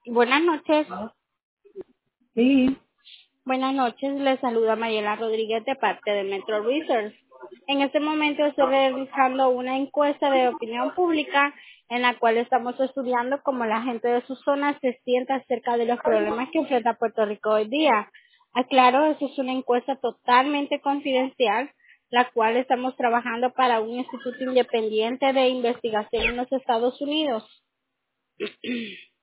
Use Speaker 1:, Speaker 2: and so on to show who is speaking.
Speaker 1: Buenas noches.
Speaker 2: Sí,
Speaker 1: Buenas noches. Les saluda Mayela Rodríguez de parte de Metro Research. En este momento estoy realizando una encuesta de opinión pública en la cual estamos estudiando cómo la gente de su zona se siente acerca de los problemas que enfrenta Puerto Rico hoy día. Aclaro, eso es una encuesta totalmente confidencial, la cual estamos trabajando para un instituto independiente de investigación en los Estados Unidos.